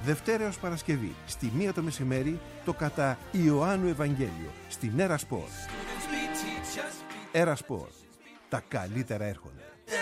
Δευτέρα έως Παρασκευή, στη 1 το μεσημέρι, το κατά Ιωάννου Ευαγγέλιο, στην Έρα Σπορ. Έρα Σπορ. Τα καλύτερα έρχονται.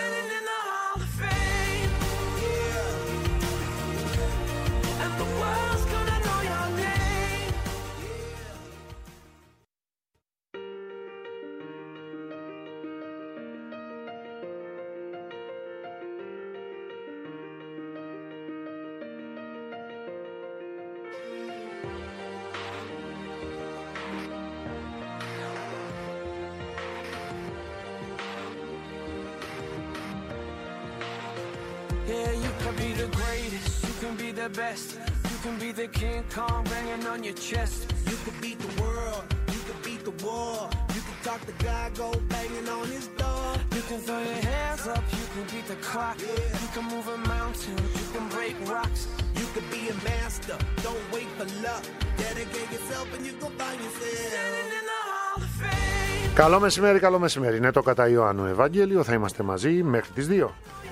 Best. You can be the King Kong banging on your chest. You can beat the world, you can beat the war. You can talk the guy, go banging on his door. You can throw your hands up, you can beat the clock. Yeah. You can move a mountain, you can break rocks. You can be a master, don't wait for luck. Dedicate yourself and you go find yourself. Standing in the Hall of Fame. Καλό μεσημέρι, καλό μεσημέρι. Είναι το κατά Ιωάννου Ευαγγέλιο. Θα είμαστε μαζί μέχρι τις 2.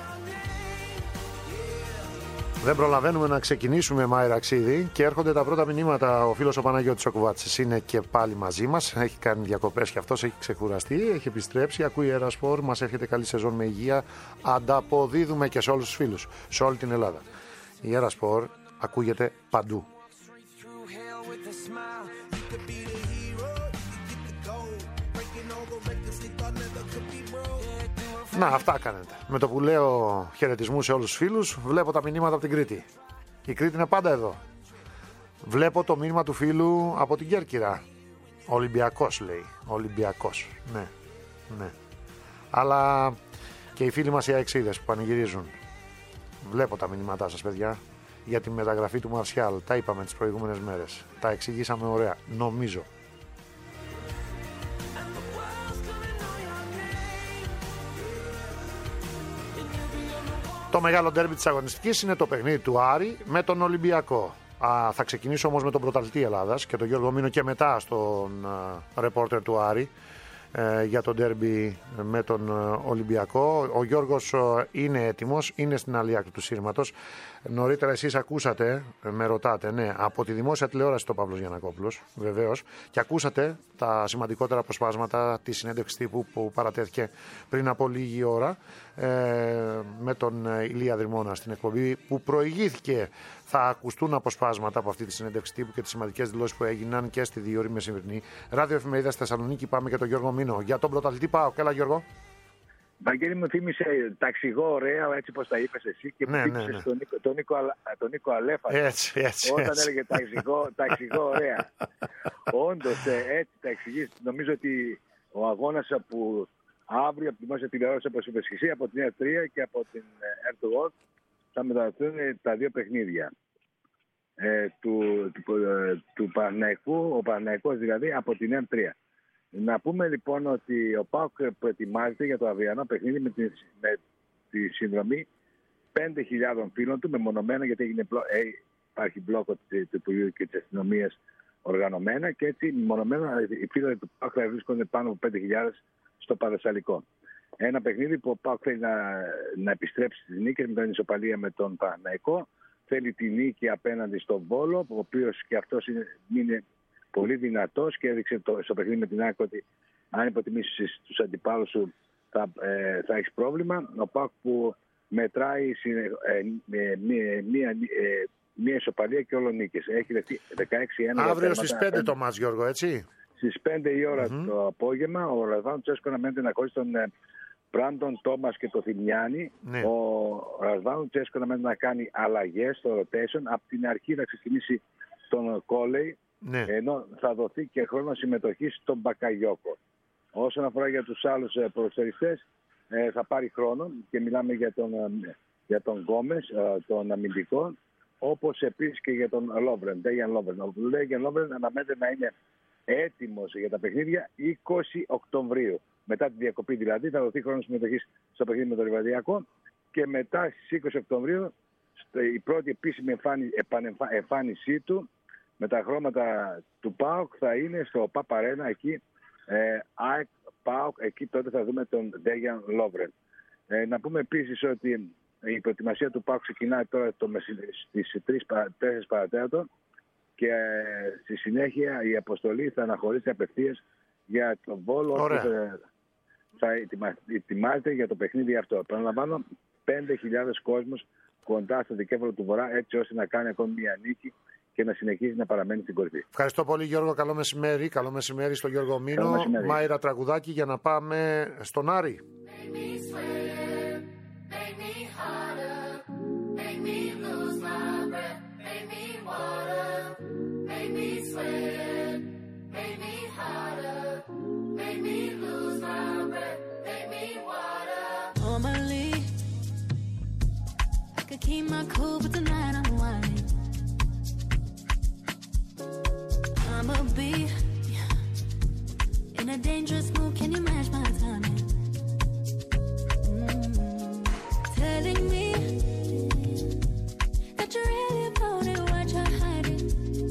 Δεν προλαβαίνουμε να ξεκινήσουμε Μάιρα Ξίδη και έρχονται τα πρώτα μηνύματα. Ο φίλος ο Παναγιώτης ο Κουβάτσης είναι και πάλι μαζί μας. Έχει κάνει διακοπές και αυτός έχει ξεκουραστεί, έχει επιστρέψει. Ακούει Έρα Σπορ, μας έρχεται καλή σεζόν με υγεία. Ανταποδίδουμε και σε όλους τους φίλους, σε όλη την Ελλάδα. Η Έρα Σπορ ακούγεται παντού. Να, αυτά κάνετε. Με το που λέω χαιρετισμού σε όλους τους φίλους, βλέπω τα μηνύματα από την Κρήτη. Η Κρήτη είναι πάντα εδώ. Βλέπω το μήνυμα του φίλου από την Κέρκυρα. Ολυμπιακός λέει. Ολυμπιακός. Ναι, ναι. Αλλά και οι φίλοι μας οι αεξίδες που πανηγυρίζουν. Βλέπω τα μηνύματά σας, παιδιά. Για τη μεταγραφή του Μαρσιάλ. Τα είπαμε τις προηγούμενες μέρες. Τα εξηγήσαμε ωραία. Νομίζω. Το μεγάλο ντέρμπι της αγωνιστικής είναι το παιχνίδι του Άρη με τον Ολυμπιακό. Θα ξεκινήσω όμως με τον πρωταθλητή Ελλάδας και τον Γιώργο Μήνο και μετά στον ρεπόρτερ του Άρη για το ντέρμπι με τον Ολυμπιακό. Ο Γιώργος είναι έτοιμος, είναι στην άλλη άκρη του σύρματος. Νωρίτερα εσείς ακούσατε, με ρωτάτε, ναι, από τη δημόσια τηλεόραση το Παύλος Γιαννακόπουλος, βεβαίως, και ακούσατε τα σημαντικότερα αποσπάσματα της συνέντευξης τύπου που παρατέθηκε πριν από λίγη ώρα με τον Ηλία Δρυμώνα στην εκπομπή που προηγήθηκε. Θα ακουστούν αποσπάσματα από αυτή τη συνέντευξη τύπου και τις σημαντικές δηλώσεις που έγιναν και στη 2 ώρη μεσημερινή. Ράδιο Εφημερίδα στη Θεσσαλονίκη. Πάμε και τον Γιώργο Μήνο για τον πρωταθλητή ΠΑΟΚ. Έλα, Γιώργο. Βαγγέλη, μου θύμισε ταξιγό ωραία, έτσι πως τα είπες εσύ, και μου θύμισες τον Νίκο Αλέφα. Έτσι, όταν έλεγε ταξιγό ωραία. Όντως, έτσι τα εξηγείς. Νομίζω ότι ο αγώνας που αύριο από τη δημόσια τηλεόραση, όπως είπες εσύ, από την ΕΡΤ3 και από την ΕΡΤ1 θα μεταδοθούν τα δύο παιχνίδια του Παναθηναϊκού, ο Παναθηναϊκός δηλαδή, από την ΕΡΤ3. Να πούμε λοιπόν ότι ο ΠΑΟΚ προετοιμάζεται για το αυριανό παιχνίδι με τη συνδρομή 5.000 φίλων του, μεμονωμένα, γιατί υπάρχει μπλόκο του Υπουργείου και της Αστυνομίας οργανωμένα, και έτσι μεμονωμένα οι φίλοι του ΠΑΟΚ θα βρίσκονται πάνω από 5.000 στο Παρασαλικό. Ένα παιχνίδι που ο ΠΑΟΚ θέλει να επιστρέψει στις νίκες με την ισοπαλία με τον Παναθηναϊκό. Θέλει τη νίκη απέναντι στον Βόλο, ο οποίος και αυτός είναι πολύ δυνατός και έδειξε στο παιχνίδι με την άκρη ότι αν υποτιμήσεις τους αντιπάλους σου θα έχεις πρόβλημα. Ο ΠΑΟΚ που μετράει μία ισοπαλία και όλο νίκες. Έχει δεχτεί 16-1. Αύριο στις 5 το μάτς, Γιώργο, έτσι. Στις 5 η ώρα το απόγευμα ο Ρασβάν Τσέσκο αναμένεται να χωρίσει τον Μπράντον Τόμας και το Θημιάνι. Ναι. Ο Ρασβάν Τσέσκο αναμένεται να κάνει αλλαγές στο rotation. Από την αρχή να ξεκινήσει τον Κόλεϊ. Ναι. Ενώ θα δοθεί και χρόνο συμμετοχής στον Μπακαγιόκο. Όσον αφορά για τους άλλους ποδοσφαιριστές, θα πάρει χρόνο και μιλάμε για τον Γκόμες, τον αμυντικό, όπως επίσης και για τον Λόβρεν. Ο Ντέιαν Λόβρεν αναμένεται να είναι έτοιμος για τα παιχνίδια 20 Οκτωβρίου. Μετά τη διακοπή δηλαδή θα δοθεί χρόνο συμμετοχής στο παιχνίδι με τον Ριβαδιακό και μετά στις 20 Οκτωβρίου η πρώτη επίσημη εμφάνισή του με τα χρώματα του ΠΑΟΚ θα είναι στο ΠΑΠ Αρένα, εκεί ΠΑΟΚ, εκεί τότε θα δούμε τον Ντέιαν Λόβρεν. Να πούμε επίσης ότι η προετοιμασία του ΠΑΟΚ ξεκινάει τώρα στις 4 παρατέταρτο και στη συνέχεια η αποστολή θα αναχωρήσει απευθείας για τον Βόλο. Θα ετοιμάζεται για το παιχνίδι αυτό. Επαναλαμβάνω, 5.000 κόσμος κοντά στο δικέφαλο του Βορρά, έτσι ώστε να κάνει ακόμη μια νίκη και να συνεχίζει να παραμένει στην κορυφή. Ευχαριστώ πολύ, Γιώργο. Καλό μεσημέρι. Καλό μεσημέρι στον Γιώργο Μήνο. Μάιρα, τραγουδάκι για να πάμε στον Άρη. Keep my cool, but tonight I'm whining. I'ma be in a dangerous mood. Can you match my timing? Telling me that you're really about it, what you're hiding.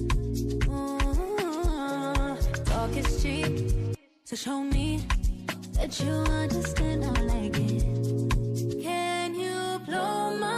Talk is cheap, so show me that you understand. I like it. Can you blow my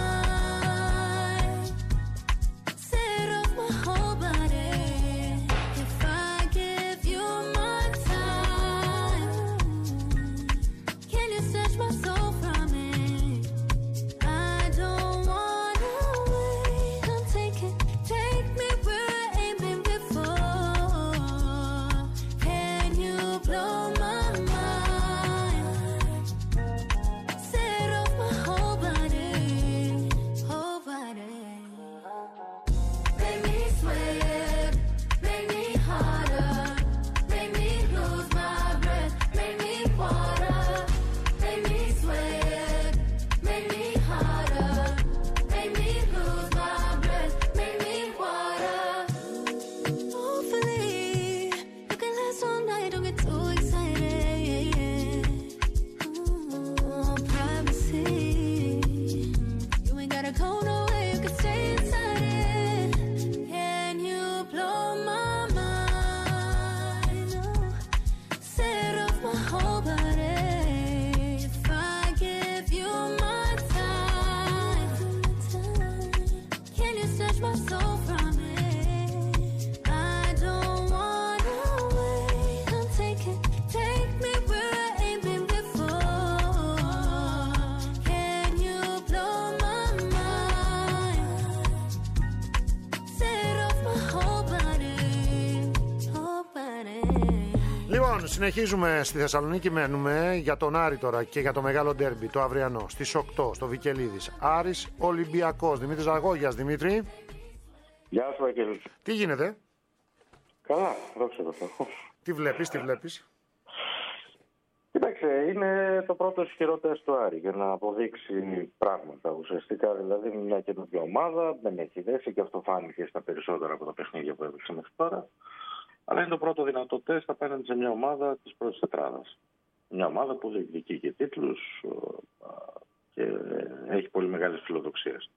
Συνεχίζουμε στη Θεσσαλονίκη, μένουμε για τον Άρη τώρα και για το μεγάλο ντέρμπι, το αυριανό, στις 8 στο Βικελίδης. Άρης Ολυμπιακός. Δημήτρης Ζαγόγιας. Δημήτρη. Γεια σου, Αγγέλη. Τι γίνεται? Καλά, δόξα τω Θεώ. Τι βλέπεις? Κοίταξε, είναι το πρώτο ισχυρό τεστ του Άρη για να αποδείξει πράγματα. Ουσιαστικά δηλαδή μια καινούργια ομάδα, δεν έχει δέσει και αυτό φάνηκε στα περισσότερα από τα παιχνίδια που έδειξε μέχρι τώρα. Αλλά είναι το πρώτο δυνατό τεστ απέναντι σε μια ομάδα της πρώτης τετράδας. Μια ομάδα που διεκδικεί και τίτλους και έχει πολύ μεγάλες φιλοδοξίες.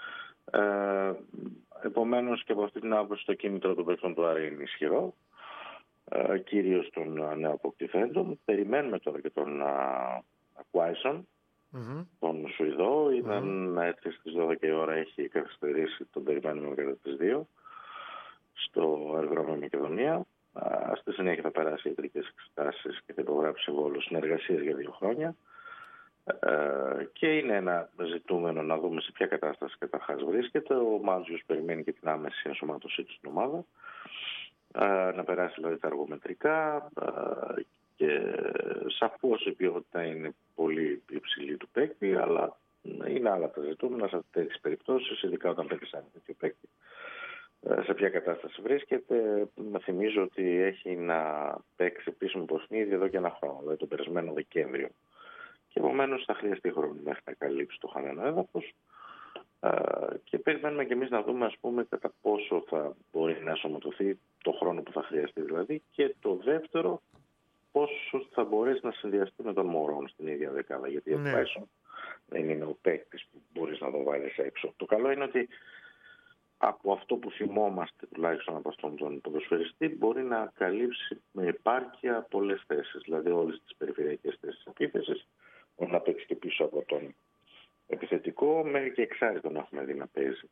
Επομένως και από αυτή την άποψη το κίνητρο των παίκτων του Άρη είναι ισχυρό. Κυρίως των νεοαποκτηθέντων. Περιμένουμε τώρα και τον Κουάισον, τον Σουηδό. Ήταν να έρθει στις 12 η ώρα, έχει καθυστερήσει, τον περιμένουμε κατά τις 2 στο αεροδρόμιο Μακεδονία. Στη συνέχεια θα περάσει ιατρικές εξετάσεις και θα υπογράψει συμβόλαιο συνεργασίας για 2 χρόνια. Και είναι ένα ζητούμενο να δούμε σε ποια κατάσταση καταρχάς βρίσκεται. Ο Μάντζιος περιμένει και την άμεση ενσωμάτωσή του στην ομάδα. Να περάσει δηλαδή τα αργομετρικά και σαφώς η ποιότητα είναι πολύ υψηλή του παίκτη, αλλά είναι άλλα τα ζητούμενα σε τέτοιες περιπτώσεις, ειδικά όταν παίρνει ένα τέτοιο παίκτη. Σε ποια κατάσταση βρίσκεται? Θυμίζω ότι έχει να παίξει επίσημο παιχνίδι εδώ και ένα χρόνο, δηλαδή τον περασμένο Δεκέμβριο. Και επομένως θα χρειαστεί χρόνο μέχρι να καλύψει το χαμένο έδαφος. Και περιμένουμε και εμείς να δούμε, ας πούμε, κατά πόσο θα μπορεί να ενσωματωθεί το χρόνο που θα χρειαστεί δηλαδή. Και το δεύτερο, πόσο θα μπορέσει να συνδυαστεί με τον Μωρόν στην ίδια δεκάδα. Γιατί ο Πάισον δεν είναι ο παίκτης που μπορείς να τον βάλεις έξω. Το καλό είναι ότι από αυτό που θυμόμαστε τουλάχιστον από αυτόν τον ποδοσφαιριστή μπορεί να καλύψει με επάρκεια πολλές θέσεις. Δηλαδή όλες τις περιφερειακές θέσεις επίθεσης. Μπορεί να παίξει και πίσω από τον επιθετικό, μέχρι και εξάρι τον έχουμε δει να παίζει.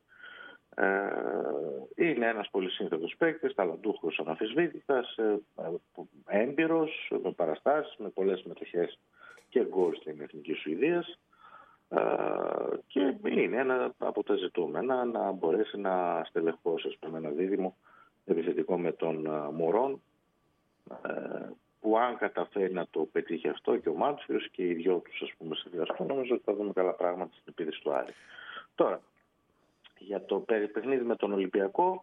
Είναι ένας πολύ σύνθετος παίκτης, ταλαντούχος αναμφισβήτητας, έμπειρος, με παραστάσεις, με πολλές συμμετοχές και γκολ στην Εθνική Σουηδίας, και είναι ένα από τα ζητούμενα να μπορέσει να στελεχώσει ένα δίδυμο επιθετικό με τον Μωρόν, που αν καταφέρει να το πετύχει αυτό και ο Μάντσιος και οι δυο τους συνδυαστούν, νομίζω ότι θα δούμε καλά πράγματα στην επίθεση του Άρη. Τώρα, για το παιχνίδι με τον Ολυμπιακό,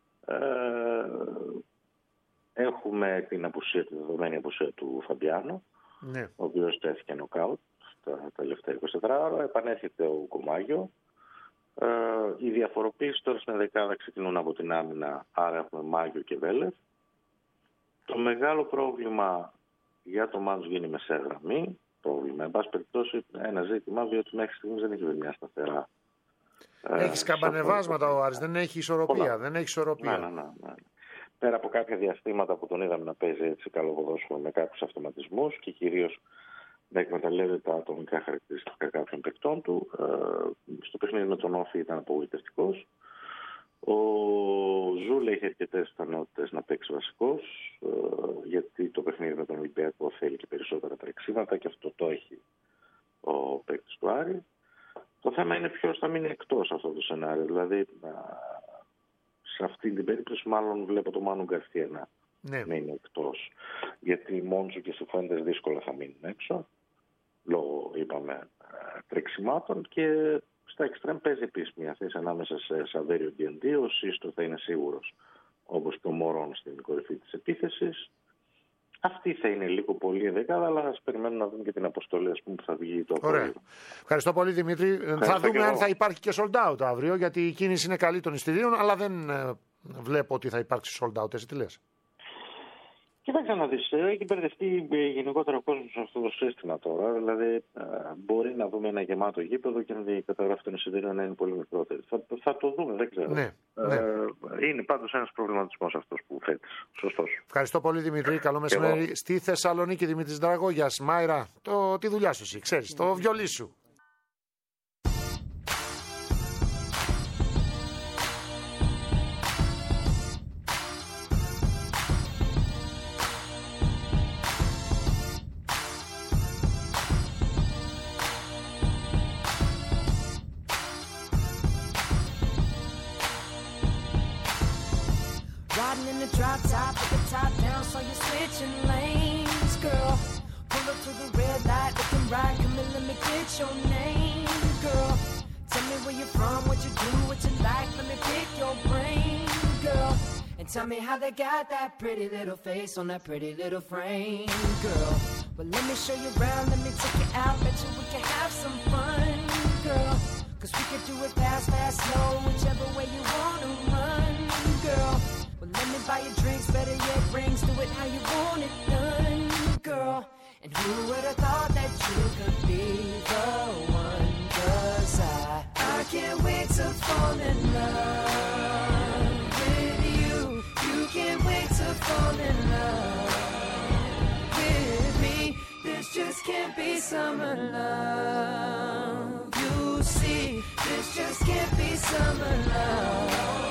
έχουμε τη δεδομένη απουσία του Φαμπιάνο, ναι, ο οποίος τέθηκε νοκάουτ τα τελευταία 24 ώρα. Επανέρχεται ο Κομάγιο. Οι διαφοροποίησεις τώρα στην δεκάδα ξεκινούν από την άμυνα, άρα έχουμε Μάγιο και Βέλεφ. Το μεγάλο πρόβλημα για το Μάντσο γίνει μεσαία γραμμή. Πρόβλημα, εν πάση περιπτώσει, ένα ζήτημα, διότι μέχρι στιγμής δεν έχει βρει μια σταθερά. Έχει σκαμπανεβάσματα ο Άρης, δεν έχει ισορροπία. Ναι. Πέρα από κάποια διαστήματα που τον είδαμε να παίζει έτσι καλό ποδόσφαιρο με κάποιους αυτοματισμούς και κυρίως να εκμεταλλεύεται τα ατομικά χαρακτηριστικά κάποιων παικτών του, στο παιχνίδι με τον Όφη ήταν απογοητευτικός. Ο Ζούλα έχει αρκετές πιθανότητες να παίξει βασικός, γιατί το παιχνίδι με τον Ολυμπιακό θέλει και περισσότερα τρεξίματα και αυτό το έχει ο παίκτης του Άρη. Το θέμα είναι ποιος θα μείνει εκτός αυτό το σενάριο. Δηλαδή, σε αυτή την περίπτωση, μάλλον βλέπω το Μάνου Γκαρθία να είναι εκτός. Γιατί Μόντζου και Σιφουέντες δύσκολα θα μείνουν έξω, λόγω, είπαμε, τρεξιμάτων. Και στα εξτρέμ παίζει επίσης μια θέση ανάμεσα σε Σαβέριο Ντιεντή. Ο Σύστο θα είναι σίγουρος, όπως και ο Μωρόν στην κορυφή της επίθεσης. Αυτή θα είναι λίγο πολύ δεκάδα, αλλά ας περιμένουμε να δούμε και την αποστολή που θα βγει το απόγευμα. Ευχαριστώ πολύ, Δημήτρη. Θα δούμε αν θα υπάρχει και sold out αύριο, γιατί η κίνηση είναι καλή των εισιτηρίων, αλλά δεν βλέπω ότι θα υπάρξει sold out. Εσύ τι λες? Κοίταξε να δεις, έχει μπερδευτεί γενικότερα ο κόσμος σε αυτό το σύστημα τώρα. Δηλαδή, μπορεί να δούμε ένα γεμάτο γήπεδο και η καταγραφή των εισιτηρίων να είναι πολύ μικρότερη. Θα το δούμε, δεν ξέρω. Ναι. Είναι πάντως ένας προβληματισμός αυτός που θέτεις. Σωστός. Ευχαριστώ πολύ, Δημήτρη. Καλό μεσημέρι. Στη Θεσσαλονίκη, Δημήτρης Δραγόγιας. Μάιρα, τη δουλειά σου εσύ, ξέρεις, το βιολί σου. Drop top with the top down, so you're switching lanes, girl. Pull up to the red light, looking right, come and let me get your name, girl. Tell me where you're from, what you do, what you like, let me pick your brain, girl. And tell me how they got that pretty little face on that pretty little frame, girl. Well, let me show you around, let me take you out, bet you we can have some fun, girl. Cause we could do it fast, fast, slow, whichever way you wanna run, girl. Well, let me buy you drinks, better yet rings, do it how you want it done, girl. And who would have thought that you could be the one? Cause I can't wait to fall in love with you. You can't wait to fall in love with me. This just can't be summer love. You see, this just can't be summer love.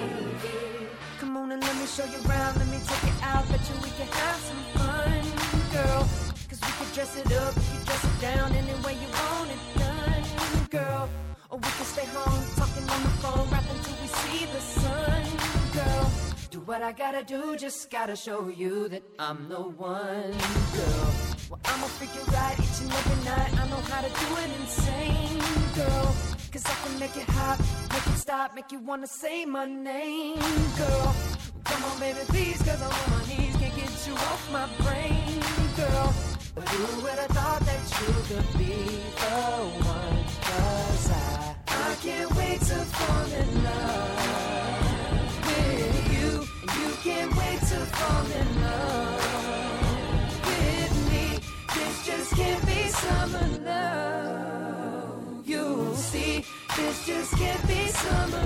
Come on and let me show you around, let me take you out, bet you we can have some fun, girl. Cause we could dress it up, we could dress it down, any way you want it done, girl. Or we can stay home, talking on the phone, rap until we see the sun, girl. Do what I gotta do, just gotta show you that I'm the one, girl. Well, I'ma freak you right each and every night, I know how to do it insane, girl. Cause I can make it hot, make it stop, make you wanna say my name, girl. Come on, baby, please, cause I'm on my knees, can't get you off my brain, girl. But who would have thought that you could be the one? Cause I can't wait to fall in love with you. And you can't wait to fall in love with me. This just can't be summer love. You'll see, this just can't be summer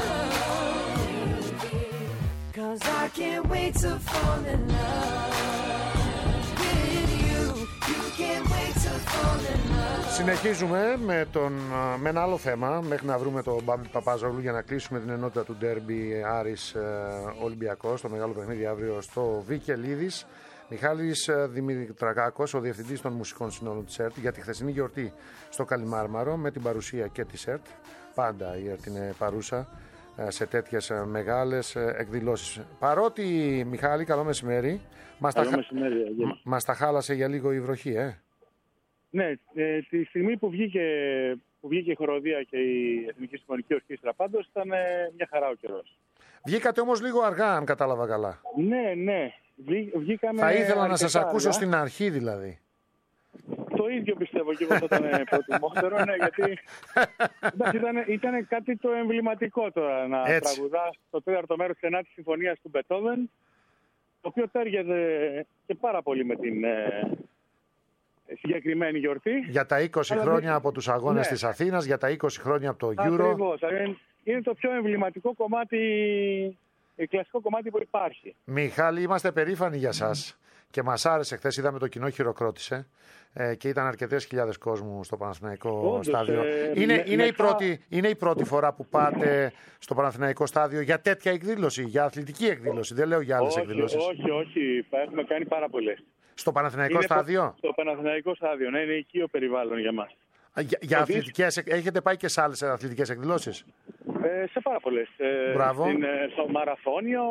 love. Cause I can't wait to fall in love with you. You can't wait to fall Συνεχίζουμε με ένα άλλο θέμα μέχρι να βρούμε τον Μπάμπη Παπάζογλου για να κλείσουμε την ενότητα του ντέρμπι Άρης Ολυμπιακός, το μεγάλο παιχνίδι αύριο στο Βικελίδης. Μιχάλης Δημητρακάκος, ο διευθυντής των μουσικών συνόλων της ΕΡΤ, για τη χθεσινή γιορτή στο Καλιμάρμαρο με την παρουσία και της ΕΡΤ. Πάντα η ΕΡΤ είναι παρούσα σε τέτοιες μεγάλες εκδηλώσεις. Παρότι, Μιχάλη, καλό μεσημέρι, μας τα χάλασε για λίγο η βροχή, Ναι, τη στιγμή που βγήκε η χοροδία και η Εθνική Συμφωνική Ορχήστρα πάντως ήταν μια χαρά ο καιρός. Βγήκατε όμως λίγο αργά, αν κατάλαβα καλά. Ναι. Βγήκαμε. Θα ήθελα να σας ακούσω στην αρχή δηλαδή. Το ίδιο πιστεύω και εγώ θα ήταν προτιμότερο, ναι, γιατί ήταν κάτι το εμβληματικό τώρα να τραγουδάς το τέταρτο μέρος της 9ης Συμφωνίας του Μπετόβεν, το οποίο τέριαζε και πάρα πολύ με την συγκεκριμένη γιορτή. Για τα 20 χρόνια από τους αγώνες της Αθήνας, για τα 20 χρόνια από το Euro. Ακριβώς. Είναι το πιο εμβληματικό κομμάτι, κλασικό κομμάτι που υπάρχει. Μιχάλη, είμαστε περήφανοι για σας και μας άρεσε. Χθες είδαμε το κοινό χειροκρότησε και ήταν αρκετές χιλιάδες κόσμου στο Παναθηναϊκό στάδιο. Είναι η πρώτη φορά που πάτε στο Παναθηναϊκό στάδιο για τέτοια εκδήλωση, για αθλητική εκδήλωση, δεν λέω για άλλες εκδηλώσεις. Όχι, έχουμε κάνει πάρα πολλές. Στο Παναθηναϊκό στάδιο? Στο Παναθηναϊκό στάδιο, ναι, είναι οικείο περιβάλλον για μας. Για αθλητικές, έχετε πάει και σε άλλες αθλητικές εκδηλώσεις? Σε πάρα πολλές. Στο Μαραθώνιο,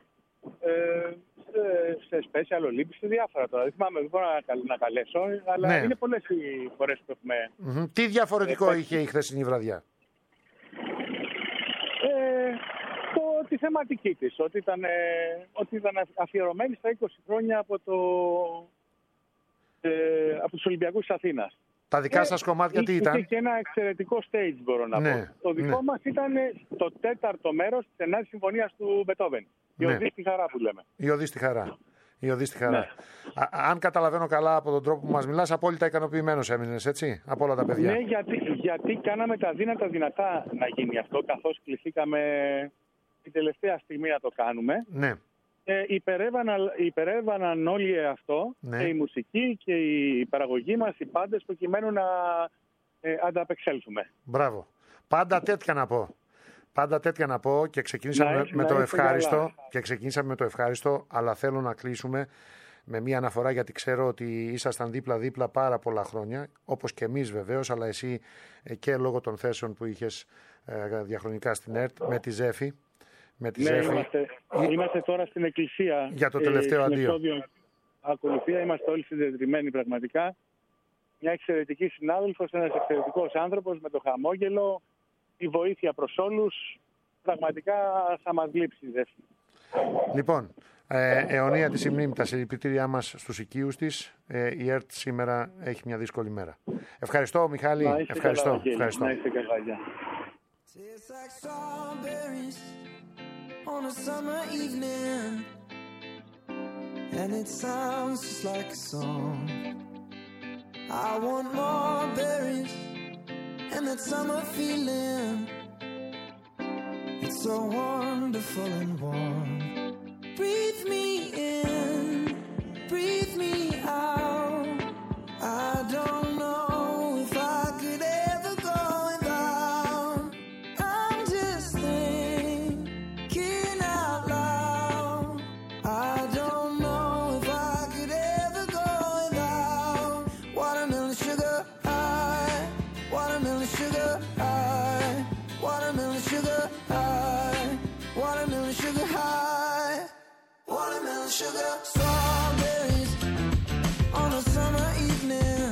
σε Special Olympics, σε διάφορα τώρα. Δεν θυμάμαι, δεν μπορώ να καλέσω, αλλά είναι πολλές οι φορές που έχουμε. Τι διαφορετικό είχε η χθεσινή βραδιά? Τη θεματική της, ότι ήταν αφιερωμένη στα 20 χρόνια από τους Ολυμπιακούς της Αθήνας. Τα δικά σας κομμάτια τι ήταν? Είχε και ένα εξαιρετικό stage, μπορώ να πω. Το δικό μας ήταν το τέταρτο μέρος της 9ης Συμφωνίας του Μπετόβεν. Η οδή στη χαρά που λέμε. Η οδή στη χαρά. Ναι. Αν καταλαβαίνω καλά από τον τρόπο που μας μιλάς, απόλυτα ικανοποιημένος έμεινες, έτσι, από όλα τα παιδιά? Ναι, γιατί κάναμε τα δυνατά να γίνει αυτό, καθώς κληθήκαμε την τελευταία στιγμή να το κάνουμε. Ναι. Υπερέβαναν όλοι αυτό, και η μουσική και η παραγωγή μας, οι πάντες, προκειμένου να ανταπεξέλθουμε. Μπράβο. Πάντα τέτοια να πω και ξεκινήσαμε με το ευχάριστο, αλλά θέλω να κλείσουμε με μια αναφορά, γιατί ξέρω ότι ήσασταν δίπλα-δίπλα πάρα πολλά χρόνια, όπως και εμείς βεβαίως, αλλά εσύ και λόγω των θέσεων που είχες διαχρονικά στην ΕΡΤ με τη Ζέφη. Είμαστε τώρα στην εκκλησία. Για το τελευταίο αντίο. Ακολουθία, είμαστε όλοι συντετριμμένοι πραγματικά. Μια εξαιρετική συνάδελφος, ένας εξαιρετικός άνθρωπος με το χαμόγελο, η βοήθεια προς όλους. Πραγματικά θα μας λείψει η Ζέφη. Λοιπόν, αιωνία της η μνήμη, τα συλληπιτήριά μας στους οικείους της. Η ΕΡΤ σήμερα έχει μια δύσκολη μέρα. Ευχαριστώ, Μιχάλη. Ευχαριστώ. Να είστε καλά, γεια. On a summer evening, and it sounds just like a song. I want more berries and that summer feeling. It's so wonderful and warm. Breathe me in, breathe me out. I don't know if I could ever go without. I'm just thinking out loud. I don't know if I could ever go without. Watermelon sugar high, watermelon sugar high, watermelon sugar high, watermelon sugar high, watermelon sugar. Strawberries on a summer evening.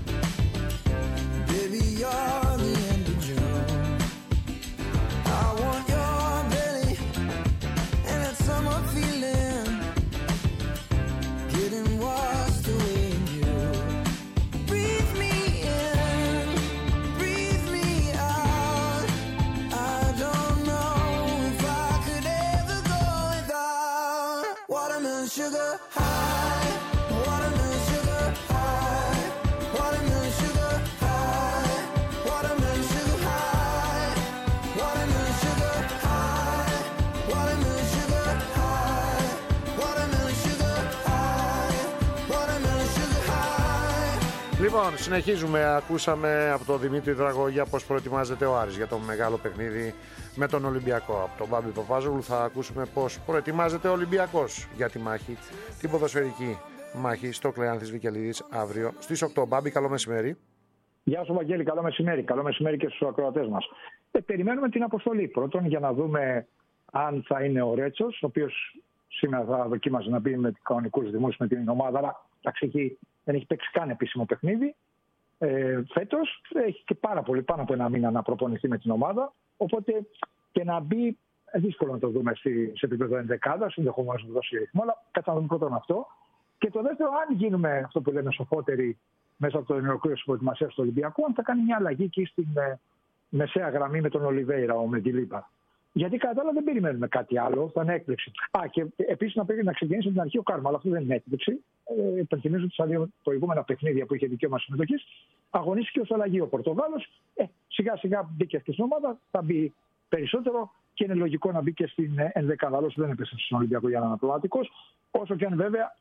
Baby, you're the end of June. I want your belly and that summer feeling, getting washed away in you. Breathe me in, breathe me out. I don't know if I could ever go without. Watermelon sugar high, watermelon sugar high, watermelon sugar high, watermelon sugar high, watermelon sugar high, watermelon sugar high, watermelon sugar high, watermelon sugar high. Λοιπόν, συνεχίζουμε. Ακούσαμε από τον Δημήτρη Δραγωγιά πώς προετοιμάζεται ο Άρης για το μεγάλο παιχνίδι με τον Ολυμπιακό. Από τον Μπάμπη Παπάζογλου θα ακούσουμε πώς προετοιμάζεται ο Ολυμπιακός για τη μάχη, την ποδοσφαιρική μάχη στο Κλεάνθης Βικελίδης αύριο στις 8. Μπάμπη, καλό μεσημέρι. Γεια σου, Βαγγέλη, καλό μεσημέρι. Καλό μεσημέρι και στους ακροατές μας. Περιμένουμε την αποστολή πρώτον για να δούμε αν θα είναι ο Ρέτσος, ο οποίος σήμερα θα δοκίμαζε να μπει με κανονικούς ρυθμούς με την ομάδα, αλλά δεν έχει παίξει καν επίσημο παιχνίδι. Φέτος έχει και πάρα πολύ, πάνω από ένα μήνα να προπονηθεί με την ομάδα. Οπότε και να μπει, δύσκολο να το δούμε σε επίπεδο ενδεκάδας, ενδεχομένως να δώσει ρυθμό, αλλά κάτσε να δούμε πρώτον αυτό. Και το δεύτερο, αν γίνουμε αυτό που λέμε σοφότεροι μέσα από το ενεργοκρύο τη προετοιμασία του Ολυμπιακού, αν θα κάνει μια αλλαγή εκεί στην μεσαία γραμμή με τον Ολιβέηρα, ο Μεντιλίμπα. Γιατί κατά τα άλλα δεν περιμένουμε κάτι άλλο, θα είναι έκπληξη. Και επίσης να ξεκινήσει από την αρχή ο Κάρμα, αλλά αυτό δεν είναι έκπληξη. Υπενθυμίζω ότι στα δύο προηγούμενα παιχνίδια που είχε δικαίωμα συμμετοχής, αγωνίστηκε ως αλλαγή ο Πορτογάλος. Σιγά σιγά μπήκε και στην ομάδα, θα μπει περισσότερο και είναι λογικό να μπει και στην ενδεκάδα. Όσο δεν έπεσε στον Ολυμπιακό για να είναι πραγματικός. Όσο και αν βέβαια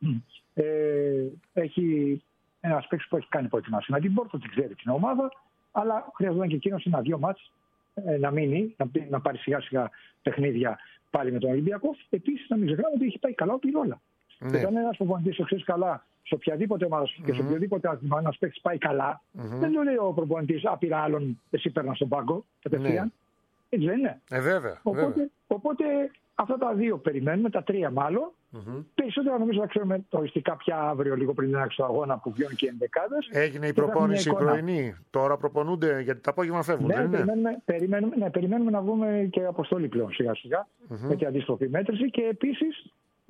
έχει ένα παίκτης που έχει κάνει προετοιμασία με την Πόρτο, την ξέρει την ομάδα, αλλά χρειαζόταν και εκείνος ένα-δύο μάτς να μείνει, να πάρει σιγά σιγά παιχνίδια πάλι με τον Ολυμπιακό. Επίσης, να μην ξεχνάμε ότι έχει πάει καλά ο Πυρόλα. Ναι. Όταν ένας προπονητής το ξέρει καλά σε οποιαδήποτε ομάδα και σε οποιοδήποτε άθλημα, ένας παίκτης πάει καλά, δεν το λέει ο προπονητής πήρα άλλον, εσύ παίρνα στον πάγκο κατευθείαν. Έτσι δεν είναι. Βέβαια. Οπότε αυτά τα δύο περιμένουμε, τα τρία μάλλον. Περισσότερα νομίζω θα ξέρουμε οριστικά πια αύριο, λίγο πριν την άρχιση του αγώνα που βγαίνουν και οι ενδεκάδες. Έγινε η προπόνηση πρωινή. Τώρα προπονούνται γιατί τα απόγευμα φεύγουν. Ναι, περιμένουμε να βγούμε και αποστολή πλέον σιγά σιγά με την αντίστροφη μέτρηση. Και επίσης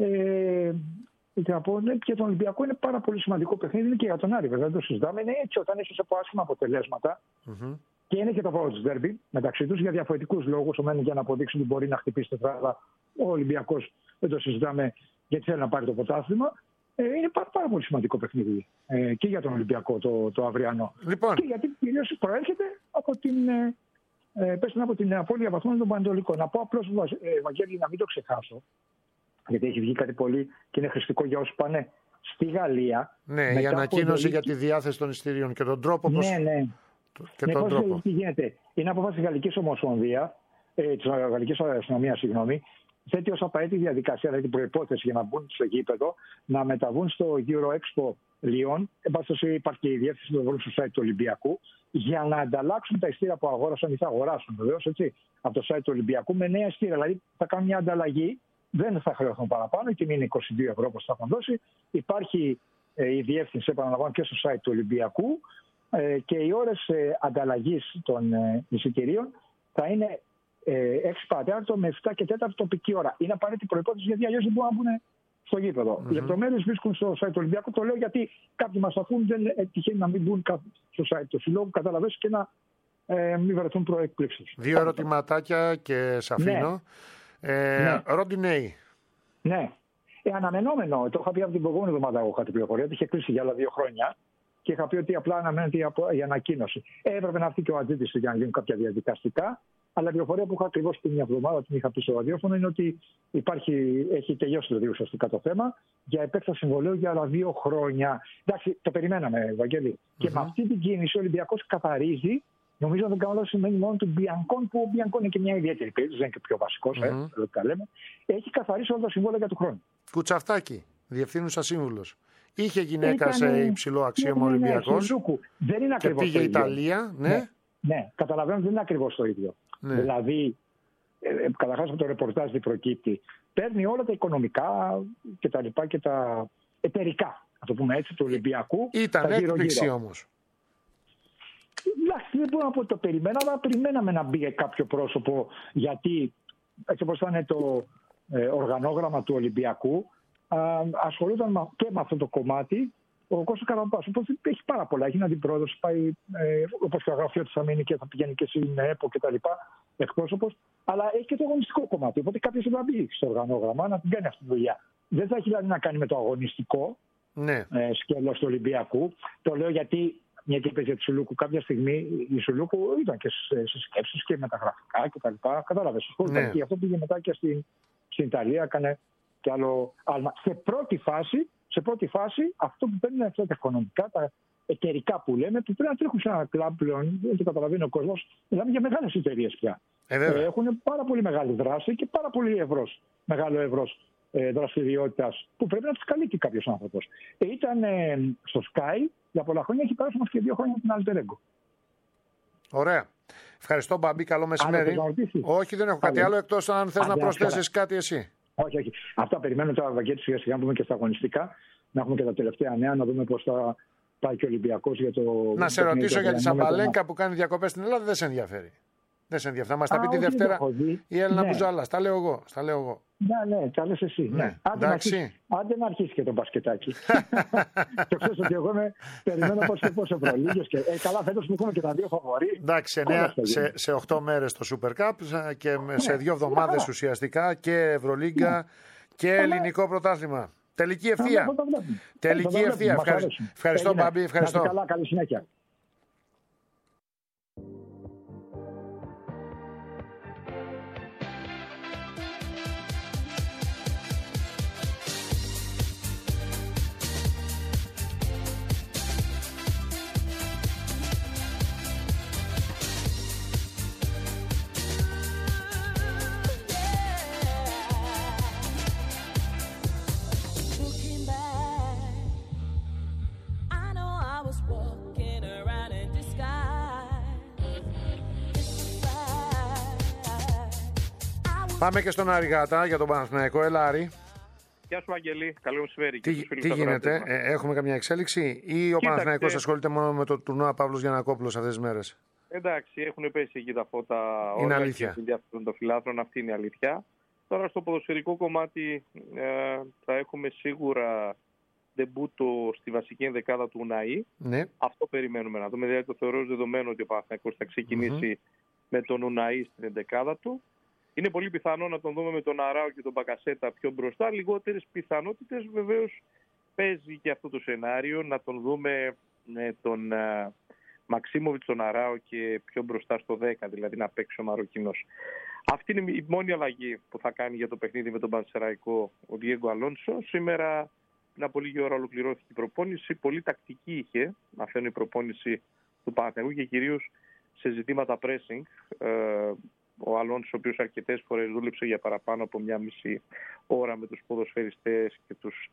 και τον Ολυμπιακό είναι πάρα πολύ σημαντικό παιχνίδι, είναι και για τον Άρη. Βέβαια δεν το συζητάμε. Είναι έτσι όταν έχεις από άσχημα αποτελέσματα. Και είναι και το πρώτο ντέρμπι μεταξύ τους για διαφορετικούς λόγους. Ο Μένει για να αποδείξει ότι μπορεί να χτυπήσει τετράδα. Ο Ολυμπιακός δεν το συζητάμε γιατί θέλει να πάρει το πρωτάθλημα. Είναι πάρα πολύ σημαντικό παιχνίδι και για τον Ολυμπιακό το αυριανό. Λοιπόν. Και γιατί κυρίως προέρχεται από την απώλεια βαθμών των Πανετολικών. Να πω απλώς, Βαγγέλη, να μην το ξεχάσω, γιατί έχει βγει κάτι πολύ και είναι χρηστικό για όσους πάνε στη Γαλλία. Ναι, η ανακοίνωση για τη διάθεση των εισιτηρίων και τον τρόπο. Ναι. Και τον τρόπο. Τι γίνεται. Είναι απόφαση της Γαλλικής Ομοσπονδίας, της Γαλλικής Αστυνομίας, θέτει ως απαραίτητη διαδικασία, δηλαδή την προϋπόθεση για να μπουν στο γήπεδο, να μεταβούν στο Euro Expo Lyon. Εν πάση υπάρχει και η διεύθυνση του βρουν στο site του Ολυμπιακού, για να ανταλλάξουν τα ειστήρια που αγόρασαν ή θα αγοράσουν βεβαίως από το site του Ολυμπιακού με νέα ειστήρια. Δηλαδή θα κάνουν μια ανταλλαγή, δεν θα χρεωθούν παραπάνω, η τιμή είναι 22 ευρώ όπως θα έχουν δώσει. Υπάρχει η διεύθυνση, επαναλαμβάνω, και στο site του Ολυμπιακού. Και οι ώρες ανταλλαγής των εισιτηρίων θα είναι 6 παρατέταρτο με 7 και 4 τοπική ώρα. Είναι απαραίτητη προϋπόθεση γιατί αλλιώς δεν μπορούν να μπουν στο γήπεδο. Οι λεπτομέρειες βρίσκουν στο site του Ολυμπιακού. Το λέω γιατί κάποιοι μας αφούν, δεν τυχαίνει να μην μπουν στο site του συλλόγου, καταλαβαίνεις, και να μην βρεθούν προεκπλήξεις. Δύο ερωτηματάκια και σε αφήνω. Ροντινέι. Ναι. Αναμενόμενο. Το είχα πει από την προηγούμενη εβδομάδα. Εγώ είχα την πληροφορία ότι είχε κλείσει για άλλα 2 χρόνια. Και είχα πει ότι απλά αναμένεται η ανακοίνωση. Έπρεπε να έρθει και ο αντίτης για να γίνουν κάποια διαδικαστικά. Αλλά η πληροφορία που είχα ακριβώς την μια εβδομάδα, την είχα πει στο ραδιόφωνο, είναι ότι έχει τελειώσει δηλαδή ουσιαστικά το θέμα για επέκταση συμβολέου για άλλα 2 χρόνια. Εντάξει, το περιμέναμε, Βαγγέλη. Και με αυτή την κίνηση ο Ολυμπιακός καθαρίζει, νομίζω να δεν κάνω σημαίνει μόνο του Μπιανκόν, που ο Μπιανκόν είναι και μια ιδιαίτερη περίπτωση, δεν είναι και πιο βασικός, λέμε. Έχει καθαρίσει όλα τα συμβόλαια για του χρόνου. Κουτσαφτάκι, διευθύνουσα σύμβουλος. Είχε γυναίκα σε υψηλό αξίωμα Ολυμπιακός. Δεν είναι και πήγε η Ιταλία. Ναι, καταλαβαίνω ότι δεν είναι ακριβώς το ίδιο. Ναι. Δηλαδή, καταρχάς από το ρεπορτάζ δεν προκύπτει. Παίρνει όλα τα οικονομικά και τα λοιπά και τα εταιρικά, να το πούμε έτσι, του Ολυμπιακού. Ήταν έκπληξη όμως. Δεν μπορώ να πω ότι το περιμέναμε, αλλά περιμέναμε να μπει κάποιο πρόσωπο, γιατί έτσι όπως ήταν το οργανόγραμμα του Ολυμπιακού, ασχολούνταν και με αυτό το κομμάτι ο Κώστας Καραμπάς. Οπότε έχει πάρα πολλά. Έχει αντιπρόεδρος, πάει όπως και το γραφείο της Αμήνη και θα πηγαίνει και στην ΕΠΟ και τα λοιπά, εκπρόσωπος. Αλλά έχει και το αγωνιστικό κομμάτι. Οπότε κάποιος θα μπει στο οργανόγραμμα να την κάνει αυτή τη δουλειά. Δεν θα έχει δηλαδή να κάνει με το αγωνιστικό σκέλος του Ολυμπιακού. Το λέω γιατί, μια και είπες για τη Σουλούκου, κάποια στιγμή η Σουλούκου ήταν και σε σκέψεις και με τα γραφικά και τα λοιπά. Κατάλαβες. Και αυτό πήγε μετά και στην Ιταλία, έκανε και άλλο άλμα. Σε πρώτη φάση, αυτό που παίρνουν αυτά τα οικονομικά, εταιρικά που λέμε, που πρέπει να τρέχουν σε ένα κλαμπ πλέον, δεν το καταλαβαίνει ο κόσμος. Μιλάμε για μεγάλες εταιρείες πια. Έχουν πάρα πολύ μεγάλη δράση και πάρα πολύ μεγάλο εύρος δραστηριότητας που πρέπει να τις καλύπτει κάποιος άνθρωπος. Ήταν στο Sky για πολλά χρόνια, έχει περάσει όμως και 2 χρόνια την Alter Ego. Ωραία. Ευχαριστώ, Μπαμπή. Καλό μεσημέρι. Όχι, δεν έχω κάτι άλλο εκτός αν θες να προσθέσεις κάτι εσύ. Όχι. Αυτά περιμένουμε τώρα, Βαγγέλη, σιγά σιγά να πούμε και στα αγωνιστικά. Να έχουμε και τα τελευταία νέα, να δούμε πώς θα πάει και ο Ολυμπιακός για το. Να σε ρωτήσω για τη Σαμπαλένκα που κάνει διακοπές στην Ελλάδα, δεν σε ενδιαφέρει. Δεν σε ενδιαφέρει. Θα μας τα πει τη Δευτέρα η Έλληνα Μπουζάλα. Τα λέω εγώ. Ναι, τα λες εσύ. Ναι. Άντε να αρχίσει και το μπασκετάκι. Το ξέρεις ότι εγώ περιμένω πώς Ευρωλίγες και καλά φέτος που έχουμε και τα 2 φαβορί. Εντάξει, σε 8 μέρες το Super Cup και σε 2 εβδομάδες ουσιαστικά και Ευρωλίγκα και ελληνικό πρωτάθλημα. Τελική ευθεία. Ευχαριστώ, Μπαμπή. Ευχαριστώ. Καλά, καλή συνέχεια. Πάμε και στον Άρη Γάτα για τον Παναθηναϊκό. Έλα, Άρη. Γεια σου, Αγγελή. Καλό μεσημέρι. Τι γίνεται, έχουμε καμιά εξέλιξη ή ο Παναθηναϊκός ασχολείται μόνο με το τουρνουά Παύλος Γιαννακόπουλος αυτές τις μέρες? Εντάξει, έχουν πέσει εκεί τα φώτα όλα. Είναι αλήθεια. Και ενδιαφέρον των φιλάθλων, αυτή είναι η αλήθεια. Τώρα στο ποδοσφαιρικό κομμάτι θα έχουμε σίγουρα ντεμπούτο στη βασική ενδεκάδα του Ουναή. Ναι. Αυτό περιμένουμε να δούμε. Δηλαδή το θεωρώ ως δεδομένο ότι ο Παναθηναϊκός θα ξεκινήσει με τον Ουναή στην ενδεκάδα του. Είναι πολύ πιθανό να τον δούμε με τον Αράο και τον Μπακασέτα πιο μπροστά. Λιγότερες πιθανότητες βεβαίως παίζει και αυτό το σενάριο να τον δούμε με τον Μαξίμοβιτς, τον Αράο και πιο μπροστά στο 10, δηλαδή να παίξει ο Μαροκινός. Αυτή είναι η μόνη αλλαγή που θα κάνει για το παιχνίδι με τον Πανσεραϊκό ο Διέγκο Αλόνσο. Σήμερα, πριν από λίγη ώρα, ολοκληρώθηκε η προπόνηση. Πολύ τακτική είχε η προπόνηση του Παναθηναϊκού και κυρίως σε ζητήματα pressing. Ο Αλόνσο, ο οποίος αρκετές φορές δούλεψε για παραπάνω από 1,5 ώρα με τους ποδοσφαιριστές και τους